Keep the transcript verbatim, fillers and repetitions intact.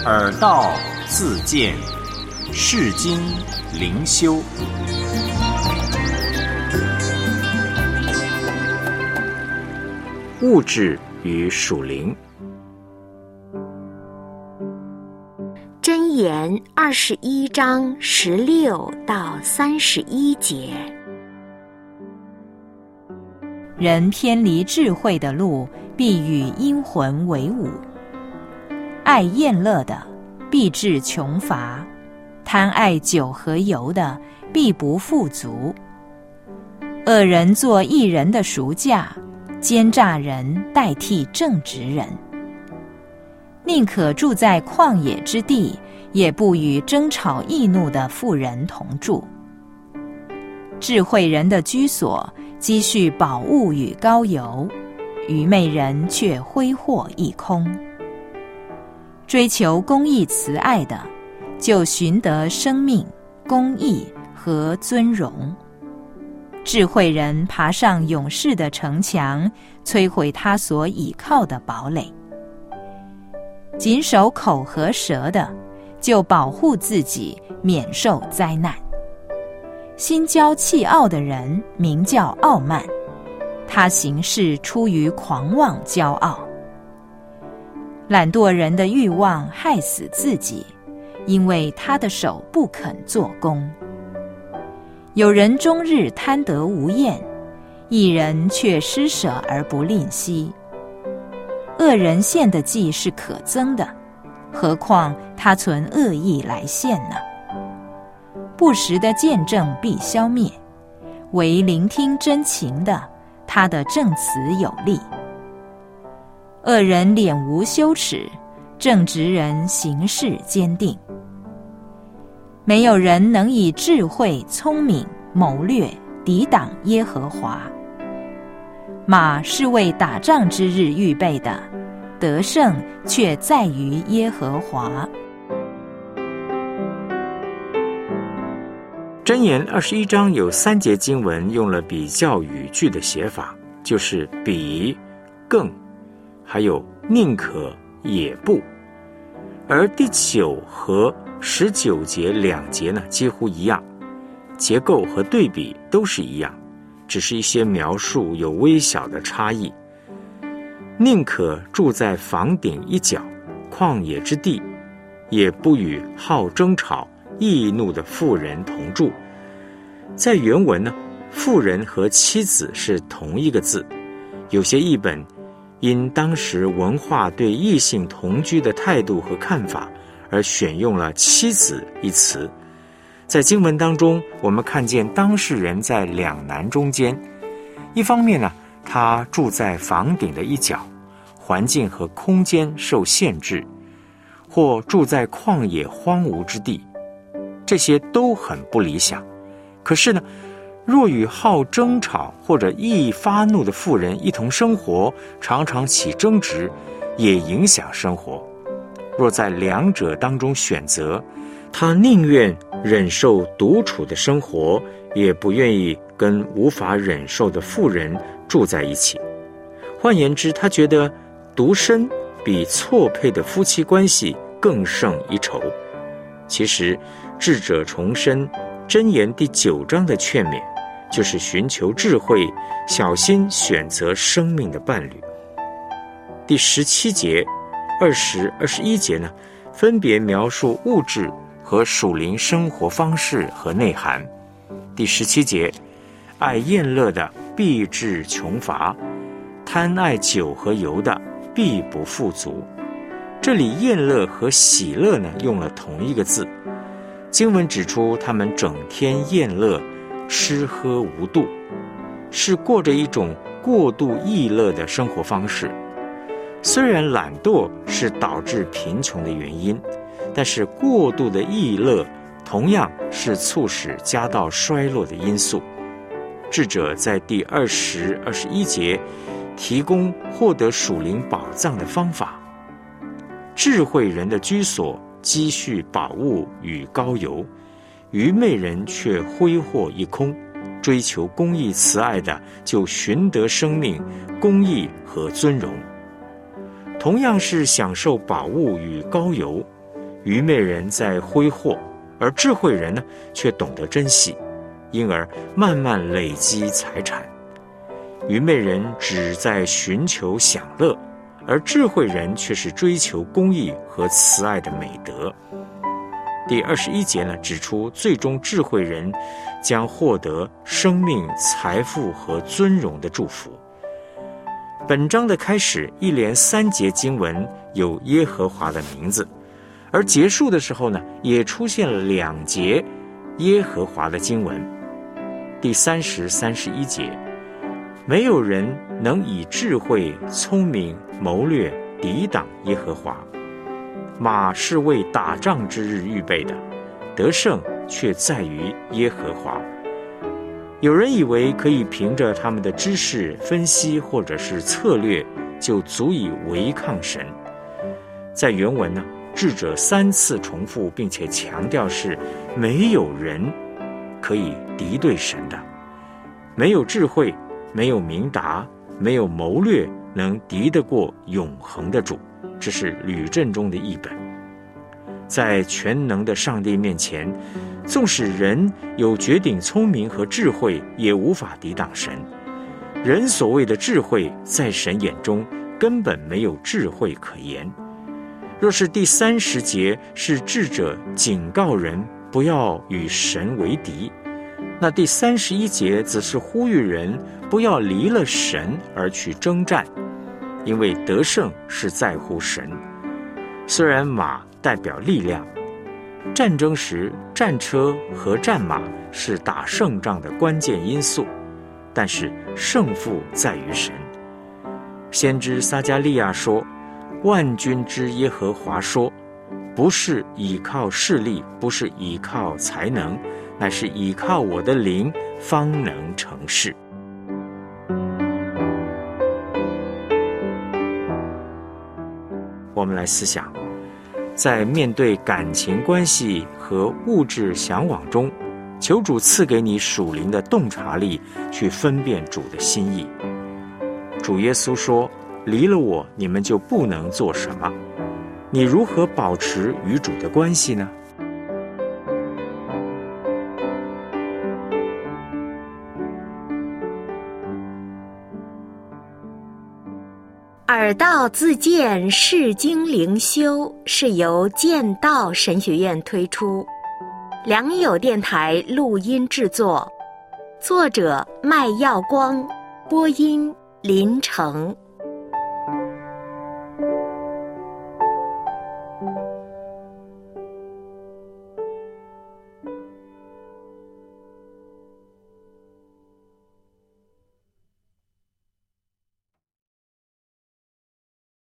耳道自见，世经灵修。物质与属灵。 箴言二十一章十六到三十一节。 人偏离智慧的路，必与阴魂为伍；爱宴乐的，必致穷乏；贪爱酒和油的，必不富足。恶人做义人的赎价，奸诈人代替正直人。宁可住在旷野之地，也不与争吵易怒的妇人同住。智慧人的居所积蓄宝物与膏油，愚昧人却挥霍一空。追求公义慈爱的，就寻得生命、公义和尊荣。智慧人爬上勇士的城墙，摧毁他所倚靠的堡垒。谨守口和舌的，就保护自己免受灾难。心骄气傲的人名叫傲慢，他行事出于狂妄骄傲。懒惰人的欲望害死自己，因为他的手不肯做工。有人终日贪得无厌，一人却施舍而不吝惜。恶人献的祭是可憎的，何况他存恶意来献呢？不实的见证必消灭，唯聆听真情的，他的证词有力。恶人脸无羞耻，正直人行事坚定。没有人能以智慧、聪明、谋略抵挡耶和华。马是为打仗之日预备的，得胜却在于耶和华。 箴言二十一章有三节经文用了比较语句的写法，就是比、更，还有宁可、也不。而第九和十九节两节呢几乎一样，结构和对比都是一样，只是一些描述有微小的差异。宁可住在房顶一角，旷野之地，也不与好争吵、易怒的妇人同住。在原文呢，妇人和妻子是同一个字，有些译本因当时文化对异性同居的态度和看法而选用了妻子一词。在经文当中，我们看见当事人在两难中间，一方面呢，他住在房顶的一角，环境和空间受限制，或住在旷野荒芜之地，这些都很不理想。可是呢，若与好争吵或者易发怒的妇人一同生活，常常起争执，也影响生活。若在两者当中选择，他宁愿忍受独处的生活，也不愿意跟无法忍受的妇人住在一起。换言之，他觉得独身比错配的夫妻关系更胜一筹。其实智者重申箴言第九章的劝勉，就是寻求智慧，小心选择生命的伴侣。第十七节、二十、二十一节呢，分别描述物质和属灵生活方式和内涵。第十七节，爱宴乐的必致穷乏，贪爱酒和油的必不富足。这里宴乐和喜乐呢，用了同一个字。经文指出，他们整天宴乐，吃喝无度，是过着一种过度逸乐的生活方式。虽然懒惰是导致贫穷的原因，但是过度的逸乐同样是促使家道衰落的因素。智者在第二十、二十一节提供获得属灵宝藏的方法。智慧人的居所积蓄宝物与膏油，愚昧人却挥霍一空。追求公义慈爱的，就寻得生命、公义和尊荣。同样是享受宝物与膏油， 愚昧人在挥霍，而智慧人呢却懂得珍惜，因而慢慢累积财产。愚昧人只在寻求享乐，而智慧人却是追求公义和慈爱的美德。第二十一节呢，指出最终智慧人将获得生命、财富和尊荣的祝福。本章的开始一连三节经文有耶和华的名字，而结束的时候呢，也出现了两节耶和华的经文。第三十、三十一节，没有人能以智慧、聪明、谋略抵挡耶和华。马是为打仗之日预备的，得胜却在于耶和华。有人以为可以凭着他们的知识、分析或者是策略就足以违抗神。在原文呢，智者三次重复并且强调是没有人可以敌对神的，没有智慧，没有明达，没有谋略能敌得过永恒的主。这是吕振中的译本。在全能的上帝面前，纵使人有绝顶聪明和智慧，也无法抵挡神。人所谓的智慧，在神眼中根本没有智慧可言。若是第三十节是智者警告人不要与神为敌，那第三十一节则是呼吁人不要离了神而去征战，因为得胜是在乎神。虽然马代表力量，战争时战车和战马是打胜仗的关键因素，但是胜负在于神。先知撒迦利亚说，万军之耶和华说，不是倚靠势力，不是倚靠才能，乃是倚靠我的灵，方能成事。我们来思想，在面对感情关系和物质向往中，求主赐给你属灵的洞察力，去分辨主的心意。主耶稣说，离了我，你们就不能做什么。你如何保持与主的关系呢？ 耳道自荐释经灵修是由剑道神学院推出，良友电台录音制作，作者麦耀光，播音林成。